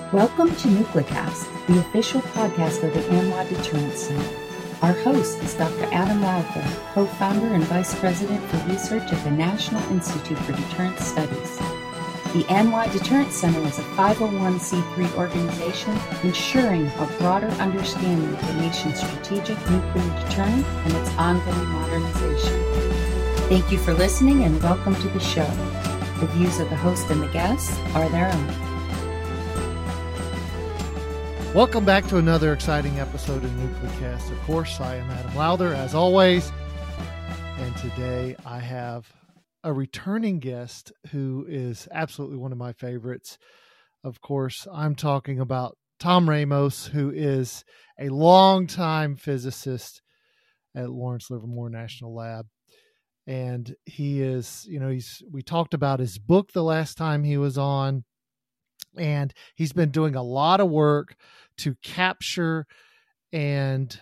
Welcome to Nuclecast, the official podcast of the ANWA Deterrence Center. Our host is Dr. Adam Lowther, co-founder and vice president for research at the National Institute for Deterrence Studies. The ANWA Deterrence Center is a 501c3 organization ensuring a broader understanding of the nation's strategic nuclear deterrent and its ongoing modernization. Thank you for listening and welcome to the show. The views of the host and the guests are their own. Welcome back to another exciting episode of Nuclecast. Of course, I am Adam Lowther, as always. And today I have a returning guest who is absolutely one of my favorites. Of course, I'm talking about Tom Ramos, who is a longtime physicist at Lawrence Livermore National Lab. And he is, we talked about his book the last time he was on. And he's been doing a lot of work to capture and,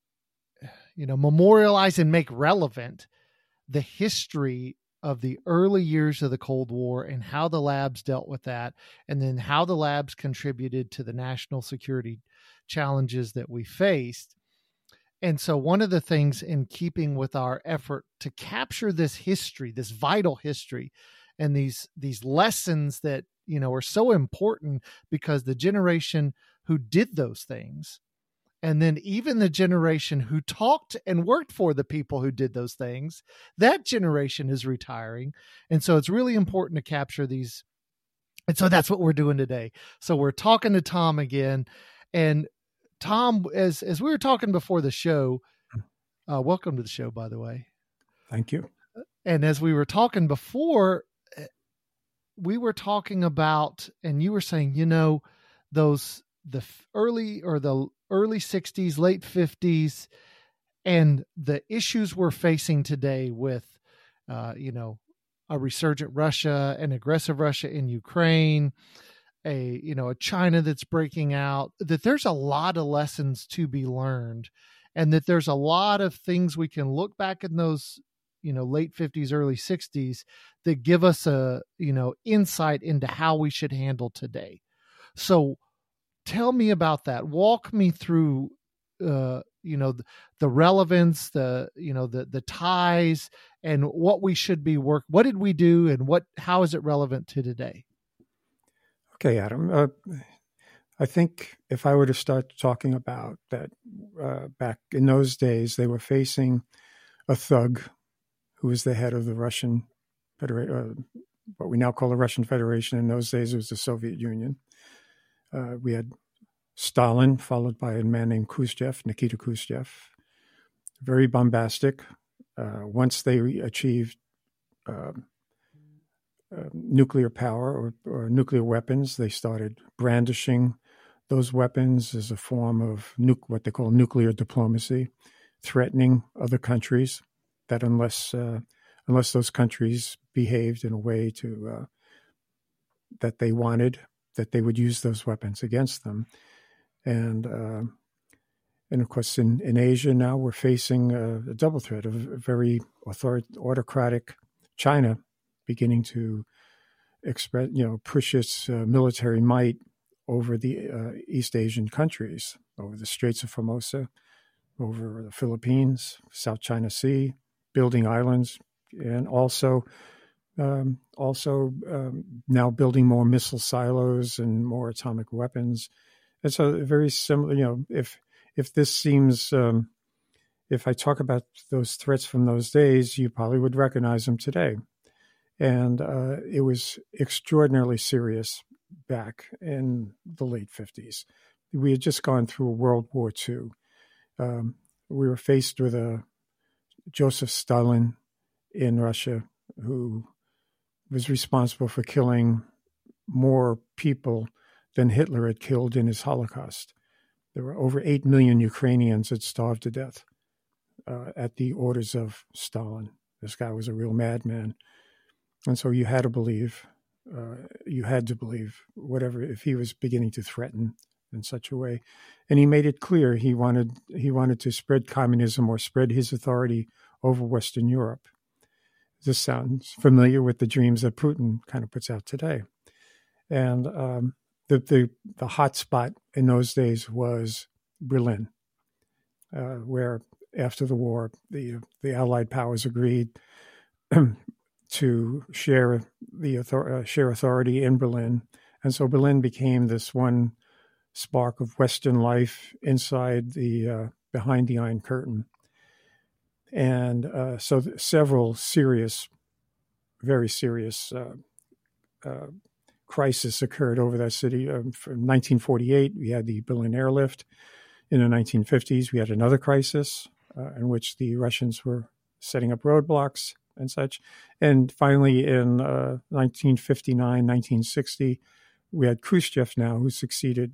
memorialize and make relevant the history of the early years of the Cold War and how the labs dealt with that, and then how the labs contributed to the national security challenges that we faced. And so one of the things in keeping with our effort to capture this history, this vital history, and these lessons that are so important, because the generation who did those things, and then even the generation who talked and worked for the people who did those things, that generation is retiring. And so it's really important to capture these. And so that's what we're doing today. So we're talking to Tom again. And Tom, as we were talking before the show, welcome to the show, by the way. Thank you. And as we were talking before, we were talking about, and you were saying, the early 60s, late 50s, and the issues we're facing today with, a resurgent Russia, an aggressive Russia in Ukraine, a China that's breaking out, that there's a lot of lessons to be learned, and that there's a lot of things we can look back in those late 50s, early 60s that give us a, insight into how we should handle today. So tell me about that. Walk me through, the relevance, the ties, and what we should be what did we do, and how is it relevant to today? Okay, Adam. I think if I were to start talking about that, back in those days, they were facing a thug who was the head of the Russian Federation, what we now call the Russian Federation. In those days, it was the Soviet Union. We had Stalin, followed by a man named Khrushchev, Nikita Khrushchev. Very bombastic. Once they achieved nuclear power or nuclear weapons, they started brandishing those weapons as a form of what they call nuclear diplomacy, threatening other countries that unless those countries behaved in a way that they wanted, that they would use those weapons against them. And of course, in Asia now, we're facing a double threat of a very autocratic China beginning to push its military might over the East Asian countries, over the Straits of Formosa, over the Philippines, South China Sea, building islands, and also now building more missile silos and more atomic weapons. It's a very similar, if this seems, if I talk about those threats from those days, you probably would recognize them today. And it was extraordinarily serious back in the late 50s. We had just gone through World War II. We were faced with Joseph Stalin in Russia, who was responsible for killing more people than Hitler had killed in his Holocaust. There were over 8 million Ukrainians that starved to death at the orders of Stalin. This guy was a real madman. And so you had to believe, whatever, if he was beginning to threaten in such a way. And he made it clear he wanted to spread communism or spread his authority over Western Europe. This sounds familiar with the dreams that Putin kind of puts out today. And the hot spot in those days was Berlin, where after the war, the Allied powers agreed to share authority in Berlin, and so Berlin became this one spark of Western life inside behind the Iron Curtain, and so several very serious crisis occurred over that city. From 1948, we had the Berlin airlift. In the 1950s, we had another crisis in which the Russians were setting up roadblocks and such. And finally, in 1959, 1960, we had Khrushchev now, who succeeded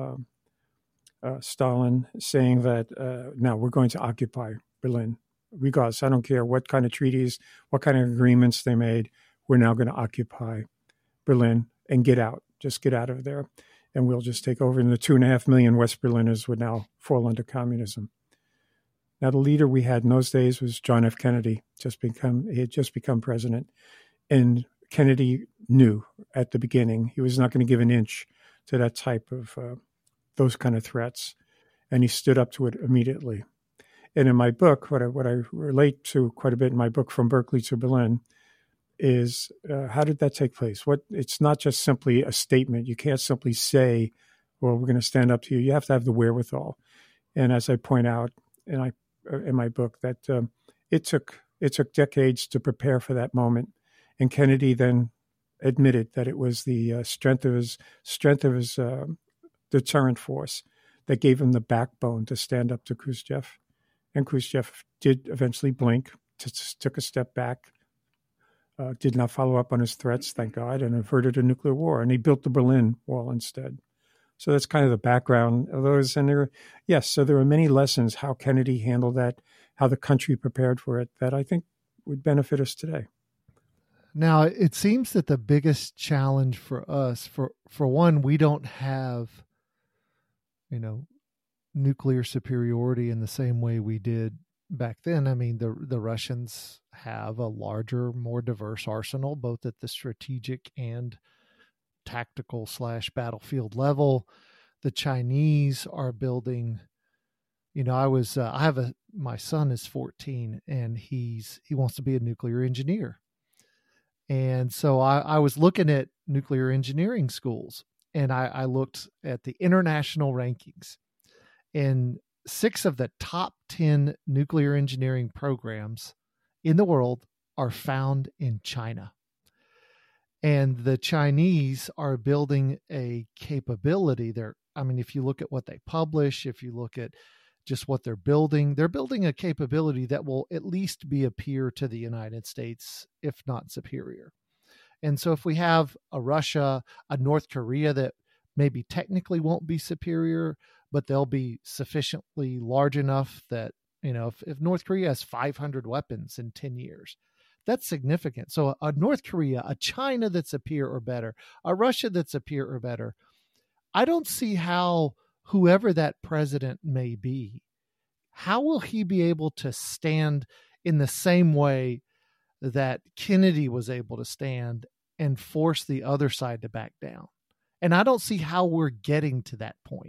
Stalin, saying that now we're going to occupy Berlin. Regardless, I don't care what kind of treaties, what kind of agreements they made, we're now going to occupy Berlin and get out. Just get out of there, and we'll just take over. And the 2.5 million West Berliners would now fall under communism. Now, the leader we had in those days was John F. Kennedy. He had just become president, and Kennedy knew at the beginning he was not going to give an inch to that type of those kind of threats, and he stood up to it immediately. And in my book, what I relate to quite a bit in my book, From Berkeley to Berlin, is how did that take place? It's not just simply a statement. You can't simply say, well, we're going to stand up to you. You have to have the wherewithal. And as I point out in my book, that it took decades to prepare for that moment. And Kennedy then admitted that it was the strength of his deterrent force that gave him the backbone to stand up to Khrushchev. And Khrushchev did eventually blink, took a step back, did not follow up on his threats, thank God, and averted a nuclear war. And he built the Berlin Wall instead. So that's kind of the background of those. And so there are many lessons how Kennedy handled that, how the country prepared for it, that I think would benefit us today. Now, it seems that the biggest challenge for us, for one, we don't have, nuclear superiority in the same way we did back then. I mean, the Russians have a larger, more diverse arsenal, both at the strategic and tactical / battlefield level. The Chinese are building, my son is 14 and he wants to be a nuclear engineer. And so I was looking at nuclear engineering schools, and I looked at the international rankings, and 6 of the top 10 nuclear engineering programs in the world are found in China. And the Chinese are building a capability there. I mean, if you look at what they publish, if you look at just what they're building a capability that will at least be a peer to the United States, if not superior. And so if we have a Russia, a North Korea that maybe technically won't be superior, but they'll be sufficiently large enough that, if North Korea has 500 weapons in 10 years, that's significant. So a North Korea, a China that's a peer or better, a Russia that's a peer or better, I don't see how whoever that president may be, how will he be able to stand in the same way that Kennedy was able to stand and force the other side to back down? And I don't see how we're getting to that point.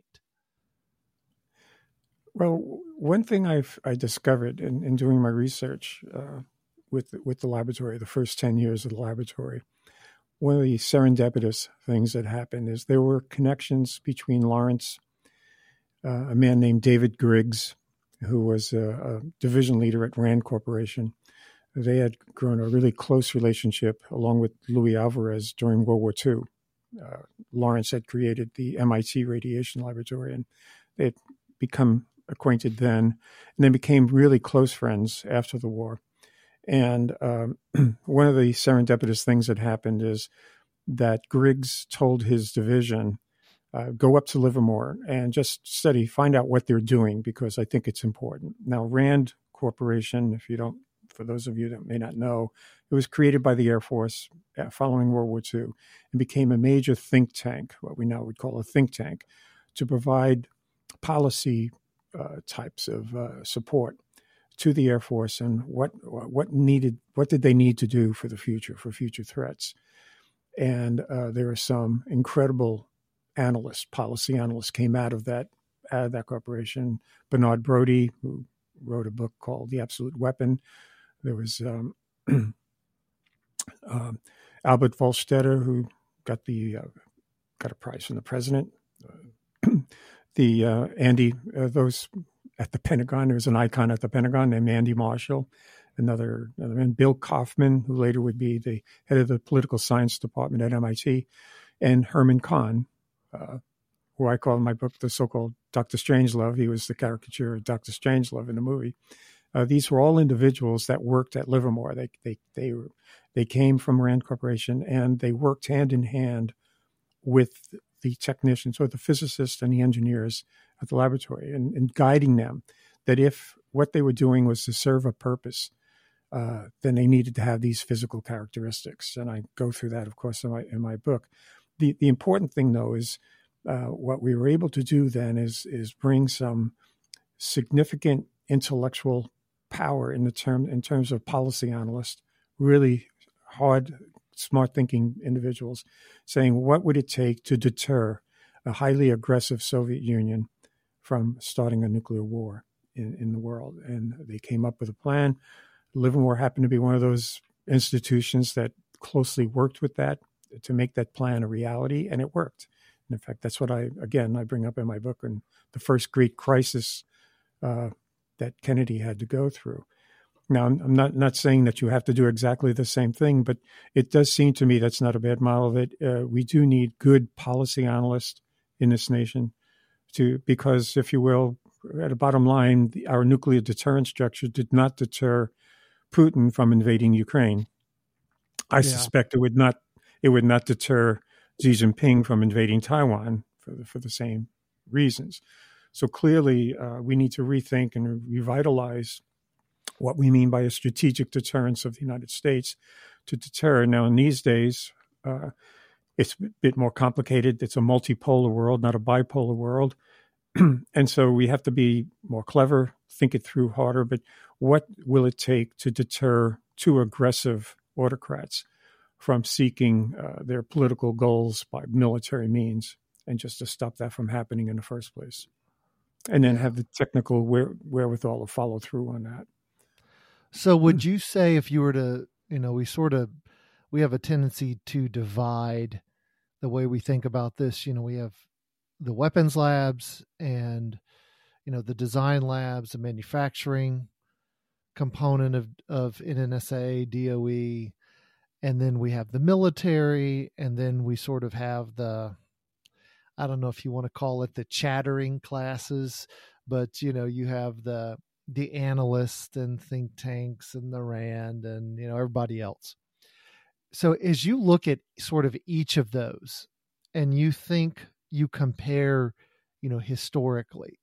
Well, one thing I discovered in doing my research with the laboratory, the first 10 years of the laboratory, one of the serendipitous things that happened is there were connections between Lawrence, a man named David Griggs, who was a division leader at Rand Corporation. They had grown a really close relationship along with Louis Alvarez during World War II. Lawrence had created the MIT Radiation Laboratory, and they had become acquainted then, and then became really close friends after the war. And one of the serendipitous things that happened is that Griggs told his division, go up to Livermore and just study, find out what they're doing, because I think it's important. Now, Rand Corporation, for those of you that may not know, it was created by the Air Force following World War II and became a major think tank, what we now would call a think tank, to provide policy types of support to the Air Force and what did they need to do for the future, for future threats. And there are some incredible policy analysts came out of that corporation. Bernard Brodie, who wrote a book called The Absolute Weapon. There was Albert Vollstetter, who got a prize from the president. Those at the Pentagon. There was an icon at the Pentagon named Andy Marshall. Another man, Bill Kaufman, who later would be the head of the political science department at MIT, and Herman Kahn, who I call in my book the so-called Dr. Strangelove. He was the caricature of Dr. Strangelove in the movie. These were all individuals that worked at Livermore. They came from Rand Corporation, and they worked hand in hand with the technicians or the physicists and the engineers at the laboratory, and guiding them that if what they were doing was to serve a purpose, then they needed to have these physical characteristics. And I go through that, of course, in my book. The important thing, though, is what we were able to do then is bring some significant intellectual power in terms of policy analysts, really hard, smart thinking individuals, saying what would it take to deter a highly aggressive Soviet Union from starting a nuclear war in the world. And they came up with a plan. Livermore happened to be one of those institutions that closely worked with that to make that plan a reality, and it worked. And in fact, that's what I bring up in my book, and the first great crisis that Kennedy had to go through. Now, I'm not saying that you have to do exactly the same thing, but it does seem to me that's not a bad model of it. We do need good policy analysts in this nation because, if you will, at a bottom line, our nuclear deterrent structure did not deter Putin from invading Ukraine. I suspect it would not deter Xi Jinping from invading Taiwan for the same reasons. So clearly, we need to rethink and revitalize what we mean by a strategic deterrence of the United States to deter. Now, in these days, it's a bit more complicated. It's a multipolar world, not a bipolar world. And so we have to be more clever, think it through harder. But what will it take to deter two aggressive autocrats from seeking their political goals by military means, and just to stop that from happening in the first place? And then have the technical wherewithal to follow through on that. So would you say, if you were to, we have a tendency to divide the way we think about this. We have the weapons labs and, the design labs, the manufacturing component of NNSA, DOE, and then we have the military, and then we sort of have I don't know if you want to call it the chattering classes, but, you have the analysts and think tanks and the RAND and, everybody else. So as you look at sort of each of those and you compare, historically,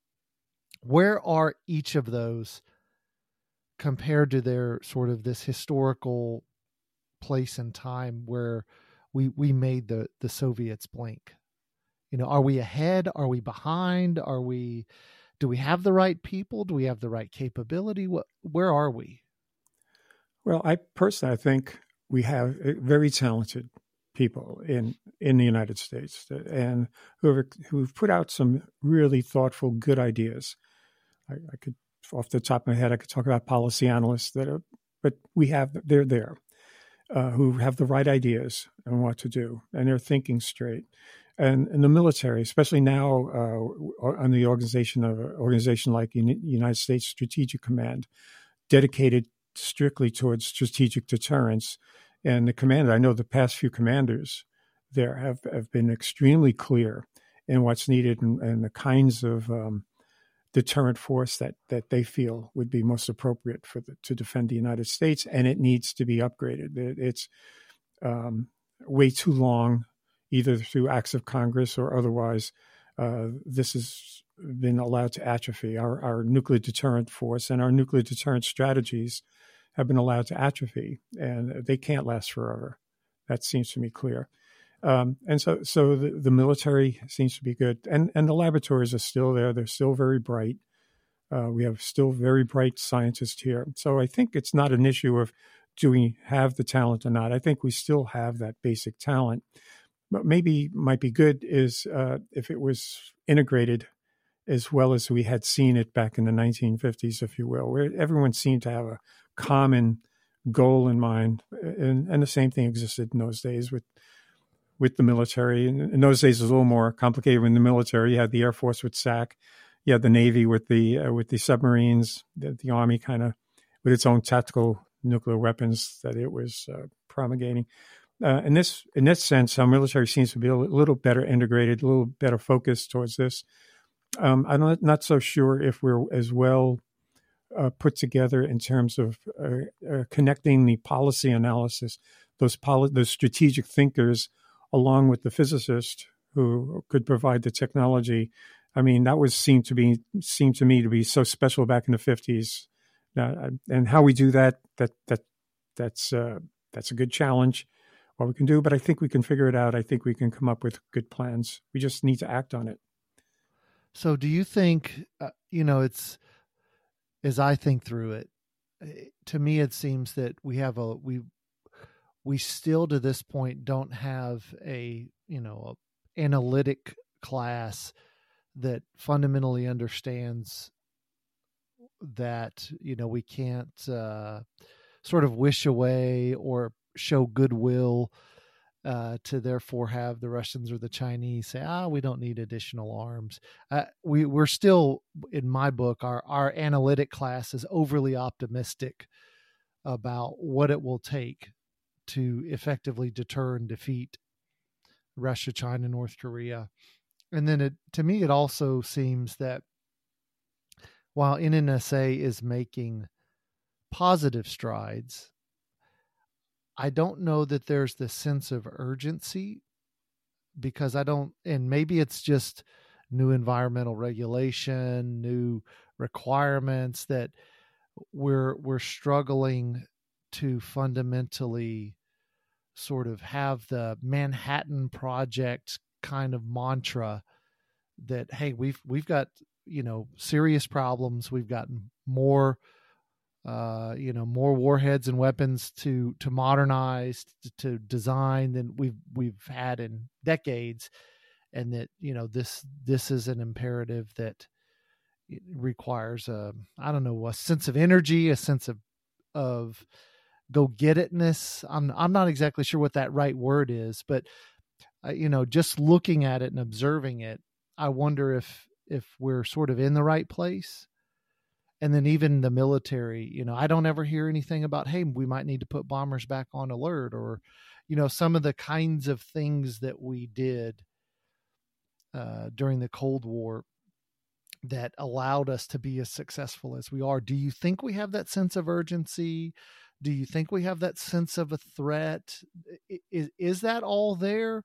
where are each of those compared to their sort of this historical place and time where we made the Soviets blink? Are we ahead? Are we behind? Do we have the right people? Do we have the right capability? Where are we? Well, I think we have very talented people in the United States and who've put out some really thoughtful, good ideas. I could, off the top of my head, I could talk about policy analysts but they're there, who have the right ideas and what to do, and they're thinking straight. And in the military, especially now, on the organization like United States Strategic Command, dedicated strictly towards strategic deterrence. And the commander, I know the past few commanders there have been extremely clear in what's needed and the kinds of deterrent force that they feel would be most appropriate to defend the United States, and it needs to be upgraded. It's way too long, either through acts of Congress or otherwise. This has been allowed to atrophy. Our nuclear deterrent force and our nuclear deterrent strategies have been allowed to atrophy, and they can't last forever. That seems to me clear. And so the military seems to be good, and the laboratories are still there. They're still very bright. We have still very bright scientists here. So I think it's not an issue of do we have the talent or not. I think we still have that basic talent. maybe might be good is if it was integrated as well as we had seen it back in the 1950s, if you will, where everyone seemed to have a common goal in mind. And the same thing existed in those days with the military. And in those days, it was a little more complicated. In the military, you had the Air Force with SAC, you had the Navy with the submarines, the Army kind of with its own tactical nuclear weapons that it was promulgating. In this sense, our military seems to be a little better integrated, a little better focused towards this. I'm not so sure if we're as well put together in terms of connecting the policy analysis, those strategic thinkers, along with the physicist who could provide the technology. I mean, that seemed to me to be so special back in the 50s. And how we do that's a good challenge. What we can do, but I think we can figure it out. I think we can come up with good plans. We just need to act on it. So do you think, it's, as I think through it, to me, it seems that we still to this point don't have a analytic class that fundamentally understands that, we can't sort of wish away or show goodwill to therefore have the Russians or the Chinese say, we don't need additional arms. We're still, in my book, our analytic class is overly optimistic about what it will take to effectively deter and defeat Russia, China, North Korea. And then to me, it also seems that while NNSA is making positive strides, I don't know that there's this sense of urgency because and maybe it's just new environmental regulation, new requirements that we're struggling to fundamentally sort of have the Manhattan Project kind of mantra that, hey, we've got, serious problems. We've got more more warheads and weapons to modernize, to design than we've had in decades, and that this is an imperative that requires a sense of energy, a sense of go-get-itness. I'm not exactly sure what that right word is, but just looking at it and observing it, I wonder if we're sort of in the right place. And then even the military, I don't ever hear anything about, hey, we might need to put bombers back on alert, or, some of the kinds of things that we did during the Cold War that allowed us to be as successful as we are. Do you think we have that sense of urgency? Do you think we have that sense of a threat? Is that all there?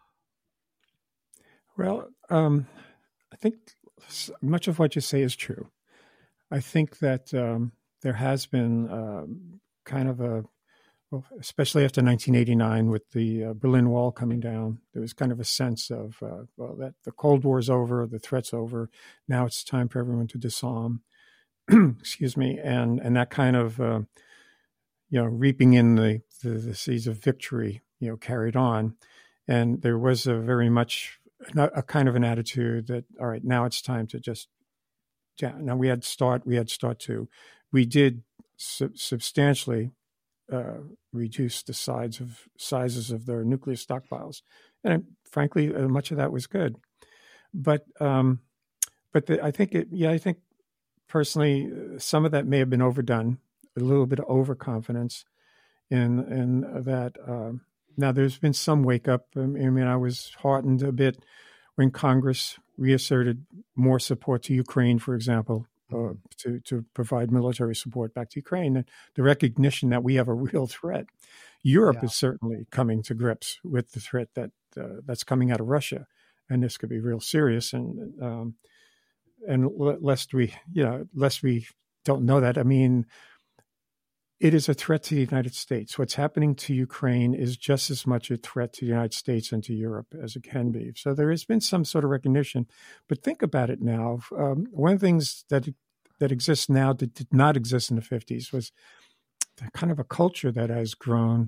Well, I think much of what you say is true. I think that there has been kind of especially after 1989 with the Berlin Wall coming down, there was kind of a sense of, that the Cold War is over, the threat's over. Now it's time for everyone to disarm. Excuse me. And that kind of, reaping in the seeds of victory, carried on. And there was a very much a kind of an attitude that, all right, now it's time to just, now we had START II. We did substantially reduce the sizes of their nuclear stockpiles, and frankly, much of that was good. But I think personally, some of that may have been overdone, a little bit of overconfidence in that. Now, there's been some wake up. I mean, I was heartened a bit when Congress reasserted more support to Ukraine, for example, to provide military support back to Ukraine, and the recognition that we have a real threat. Europe is certainly coming to grips with the threat that's coming out of Russia, and this could be real serious. And lest we don't know that, I mean, it is a threat to the United States. What's happening to Ukraine is just as much a threat to the United States and to Europe as it can be. So there has been some sort of recognition. But think about it now. One of the things that exists now that did not exist in the 50s was kind of a culture that has grown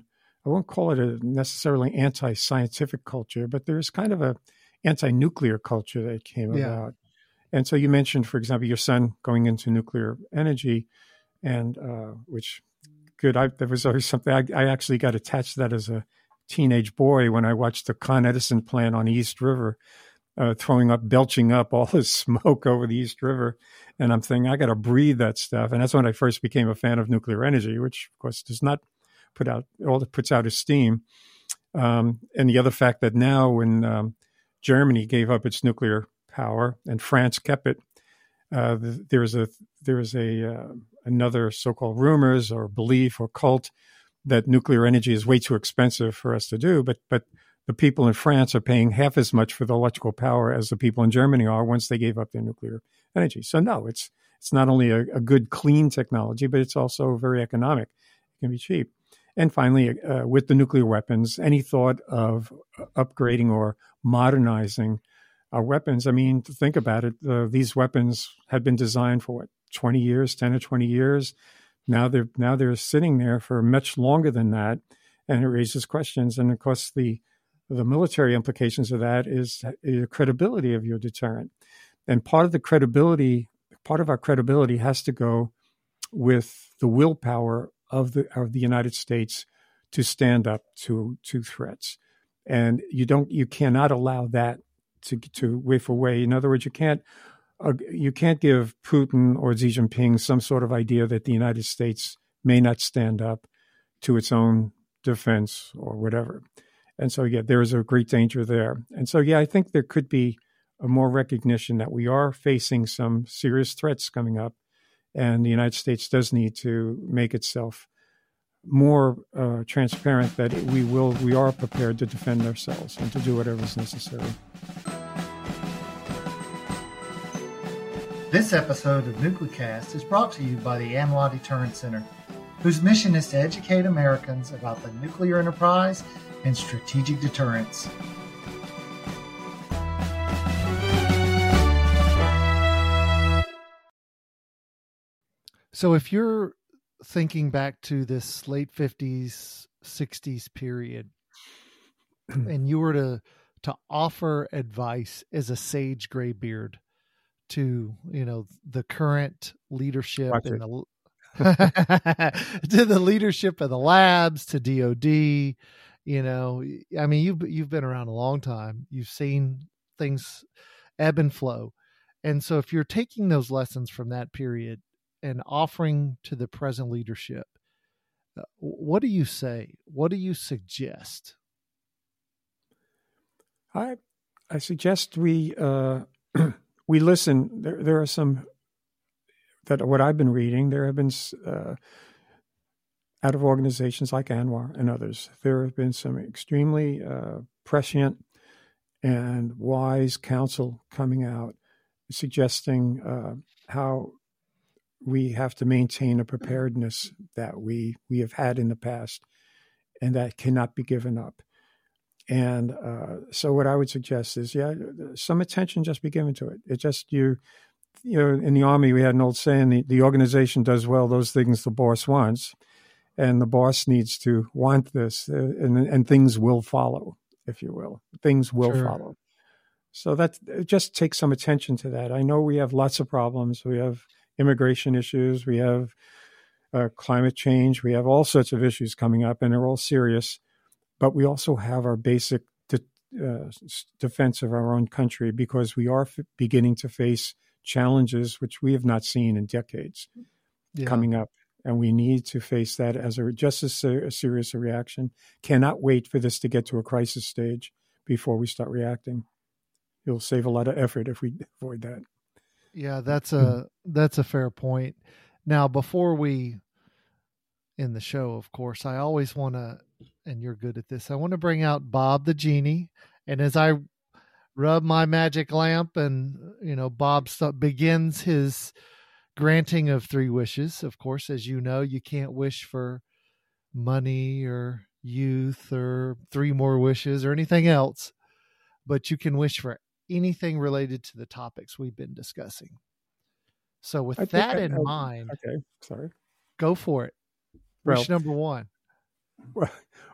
I won't call it a necessarily anti-scientific culture, but there's kind of a anti-nuclear culture that came about. And so you mentioned, for example, your son going into nuclear energy, and which good. There was always something I actually got attached to that as a teenage boy when I watched the Con Edison plant on the East River, belching up all this smoke over the East River. And I'm thinking, I got to breathe that stuff. And that's when I first became a fan of nuclear energy, which of course does not put out, all it puts out is steam. And the other fact that now when Germany gave up its nuclear power and France kept it, there is another so-called rumors or belief or cult that nuclear energy is way too expensive for us to do. But the people in France are paying half as much for the electrical power as the people in Germany are once they gave up their nuclear energy. So no, it's not only a good, clean technology, but it's also very economic. It can be cheap. And finally, with the nuclear weapons, any thought of upgrading or modernizing our weapons, I mean, think about it. These weapons had been designed for 20 years, 10 or 20 years. Now they're sitting there for much longer than that. And it raises questions. And of course, the military implications of that is the credibility of your deterrent. And part of our credibility has to go with the willpower of the United States to stand up to threats. And you cannot allow that to waver away. In other words, you can't give Putin or Xi Jinping some sort of idea that the United States may not stand up to its own defense or whatever. And so, there is a great danger there. And so, I think there could be a more recognition that we are facing some serious threats coming up, and the United States does need to make itself more transparent that we are prepared to defend ourselves and to do whatever is necessary. This episode of NucleCast is brought to you by the ANWA Deterrence Center, whose mission is to educate Americans about the nuclear enterprise and strategic deterrence. So if you're thinking back to this late 50s, 60s period, and you were to offer advice as a sage graybeard to, the current leadership and to the leadership of the labs, to DOD, I mean, you've been around a long time. You've seen things ebb and flow. And so if you're taking those lessons from that period and offering to the present leadership, what do you say? What do you suggest? I suggest we listen. There are some that what I've been reading. There have been out of organizations like ANWR and others, there have been some extremely prescient and wise counsel coming out, suggesting how we have to maintain a preparedness that we have had in the past, and that cannot be given up. And so what I would suggest is, some attention just be given to it. It just, in the Army, we had an old saying, the organization does well those things the boss wants, and the boss needs to want this, and things will follow, if you will. Things will follow. So that just take some attention to that. I know we have lots of problems. We have immigration issues. We have climate change. We have all sorts of issues coming up, and they're all serious. But we also have our basic defense of our own country, because we are beginning to face challenges which we have not seen in decades coming up. And we need to face that as just as serious a reaction. Cannot wait for this to get to a crisis stage before we start reacting. It'll save a lot of effort if we avoid that. Yeah, that's a fair point. Now, before we end the show, of course, I always want to, and you're good at this, I want to bring out Bob the Genie. And as I rub my magic lamp and, Bob begins his granting of 3 wishes. Of course, as you know, you can't wish for money or youth or 3 more wishes or anything else, but you can wish for anything related to the topics we've been discussing. So with that in mind, okay, sorry, go for it. Wish number 1.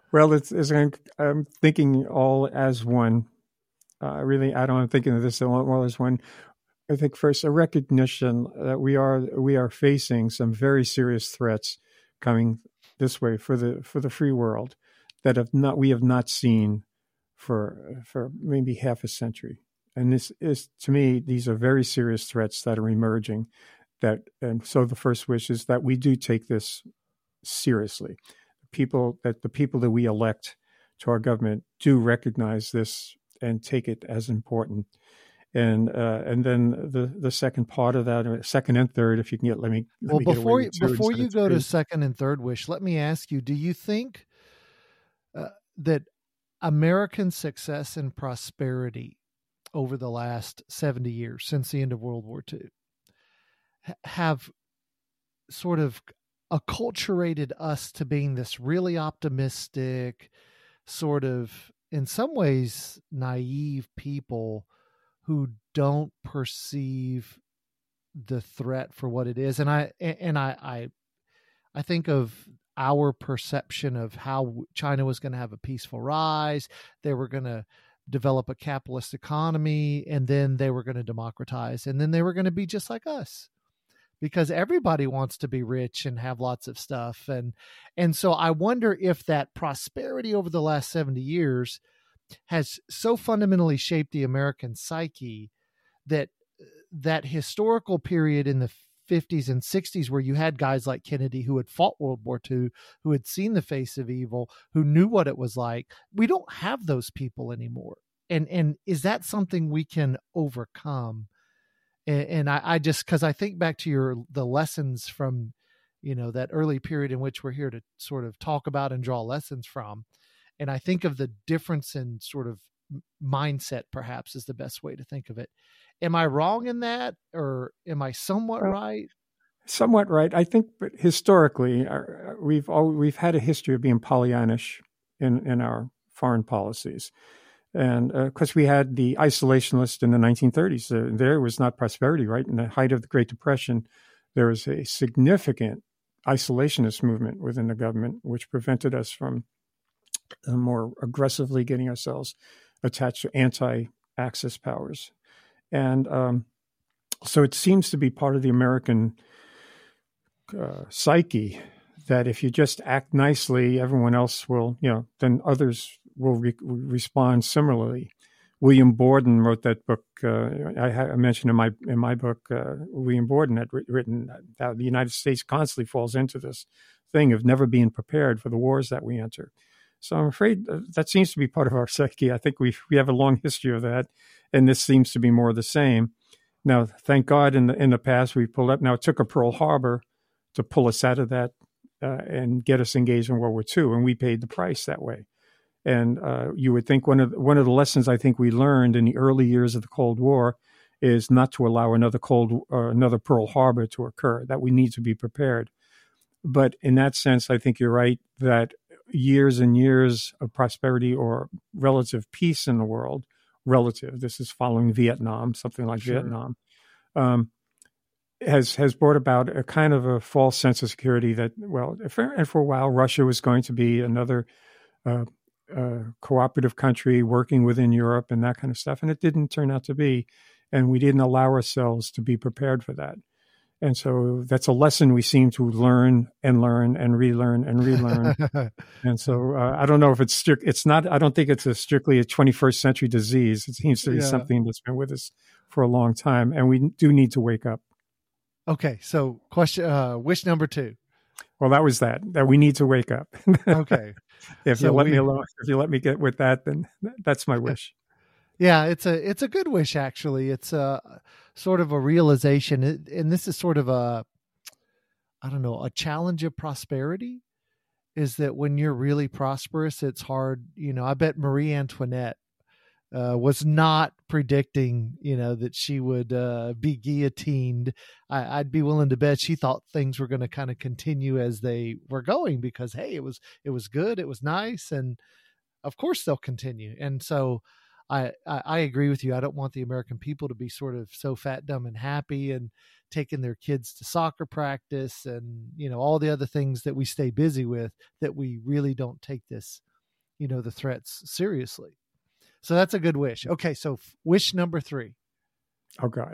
Well, I'm thinking all as one. Really, I'm thinking of this all as one. I think first a recognition that we are facing some very serious threats coming this way for the free world that we have not seen for maybe half a century. And this is, to me, these are very serious threats that are emerging. And so the first wish is that we do take this seriously. The people that we elect to our government do recognize this and take it as important. And then the second part of that, or second and third, if you can let me before you go to second and third wish, let me ask you: do you think that American success and prosperity over the last 70 years, since the end of World War II, have sort of acculturated us to being this really optimistic, sort of, in some ways, naive people who don't perceive the threat for what it is? And I think of our perception of how China was going to have a peaceful rise. They were going to develop a capitalist economy, and then they were going to democratize, and then they were going to be just like us, because everybody wants to be rich and have lots of stuff. And so I wonder if that prosperity over the last 70 years has so fundamentally shaped the American psyche that that historical period in the 50s and 60s, where you had guys like Kennedy who had fought World War II, who had seen the face of evil, who knew what it was like. We don't have those people anymore. And is that something we can overcome? And I just, because I think back to the lessons from, that early period in which we're here to sort of talk about and draw lessons from. And I think of the difference in sort of mindset, perhaps, is the best way to think of it. Am I wrong in that, or am I somewhat right? Somewhat right. I think, but historically, we've had a history of being Pollyannish in our foreign policies. And because we had the isolationists in the 1930s, there was not prosperity, right? In the height of the Great Depression, there was a significant isolationist movement within the government, which prevented us from more aggressively getting ourselves attached to anti-Axis powers. And so it seems to be part of the American psyche that if you just act nicely, everyone else will, then others will respond similarly. William Borden wrote that book. I mentioned in my book, William Borden had written that the United States constantly falls into this thing of never being prepared for the wars that we enter. So I'm afraid that seems to be part of our psyche. I think we have a long history of that, and this seems to be more of the same. Now, thank God, in the past we pulled up. Now, it took a Pearl Harbor to pull us out of that and get us engaged in World War II, and we paid the price that way. And you would think one of the lessons I think we learned in the early years of the Cold War is not to allow another Pearl Harbor to occur. That we need to be prepared. But in that sense, I think you're right that years and years of prosperity or relative peace in the world, this is following Vietnam, something like sure. Vietnam, has brought about a kind of a false sense of security that, and for a while, Russia was going to be another cooperative country working within Europe and that kind of stuff. And it didn't turn out to be. And we didn't allow ourselves to be prepared for that. And so that's a lesson we seem to learn and relearn and relearn. And so I don't know if it's strict. It's not. I don't think it's strictly a 21st century disease. It seems to be something that's been with us for a long time, and we do need to wake up. Okay. So wish number 2. Well, that was that we need to wake up. Okay. If you let me alone, if you let me get with that, then that's my wish. Yeah, it's a good wish, actually. It's a sort of a realization, and this is sort of a challenge of prosperity, is that when you're really prosperous, it's hard. I bet Marie Antoinette was not predicting, that she would be guillotined. I'd be willing to bet she thought things were going to kind of continue as they were going because, hey, it was good, it was nice, and of course they'll continue. And so I agree with you. I don't want the American people to be sort of so fat, dumb, and happy and taking their kids to soccer practice and, all the other things that we stay busy with, that we really don't take this the threats seriously. So that's a good wish. Okay, so wish number 3. Oh God.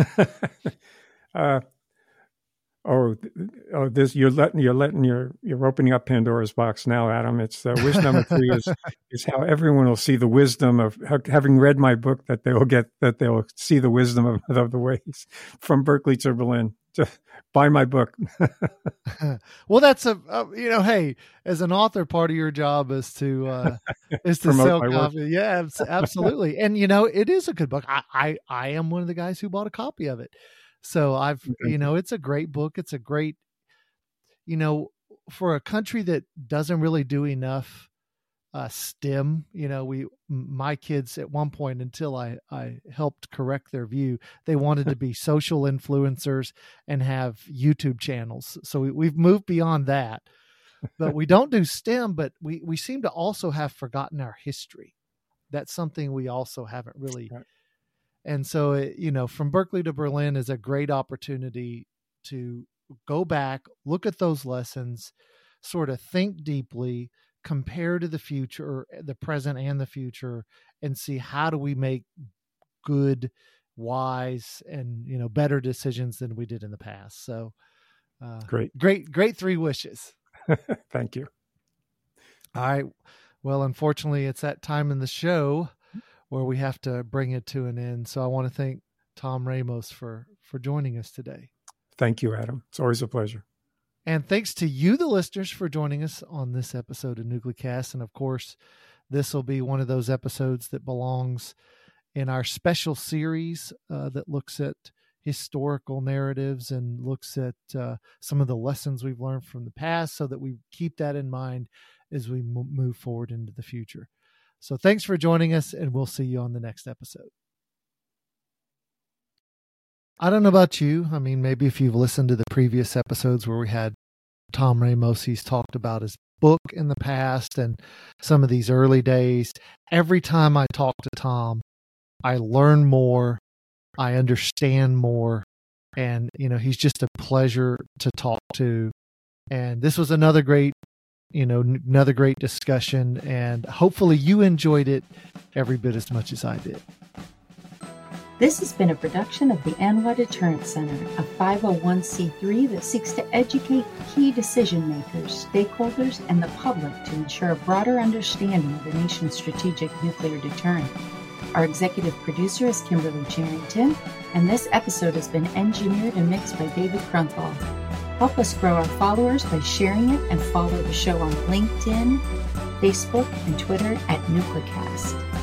This you're opening up Pandora's box now, Adam. It's wish number 3 is how everyone will see the wisdom of having read my book, that they'll see the wisdom of the ways from Berkeley to Berlin. Buy my book. Well, that's hey, as an author, part of your job is to sell copy. Yeah, absolutely. And it is a good book. I am one of the guys who bought a copy of it. So it's a great book. It's a great, for a country that doesn't really do enough STEM, my kids at one point, until I helped correct their view, they wanted to be social influencers and have YouTube channels. So we've moved beyond that, but we don't do STEM, but we seem to also have forgotten our history. That's something we also haven't really. Right. And so, from Berkeley to Berlin is a great opportunity to go back, look at those lessons, sort of think deeply, compare to the future, the present and the future, and see how do we make good, wise, and, better decisions than we did in the past. So great 3 wishes. Thank you. All right. Well, unfortunately, it's that time in the show where we have to bring it to an end. So I want to thank Tom Ramos for joining us today. Thank you, Adam. It's always a pleasure. And thanks to you, the listeners, for joining us on this episode of Nuclecast. And of course, this will be one of those episodes that belongs in our special series that looks at historical narratives and looks at some of the lessons we've learned from the past, so that we keep that in mind as we move forward into the future. So thanks for joining us, and we'll see you on the next episode. I don't know about you. I mean, maybe if you've listened to the previous episodes where we had Tom Ramos, he's talked about his book in the past and some of these early days. Every time I talk to Tom, I learn more, I understand more, and, he's just a pleasure to talk to. And this was another great discussion, and hopefully you enjoyed it every bit as much as I did. This has been a production of the ANWA Deterrence Center, a 501c3 that seeks to educate key decision makers, stakeholders, and the public to ensure a broader understanding of the nation's strategic nuclear deterrent. Our executive producer is Kimberly Charrington, and this episode has been engineered and mixed by David Krunthal. Help us grow our followers by sharing it, and follow the show on LinkedIn, Facebook, and Twitter at Nuclecast.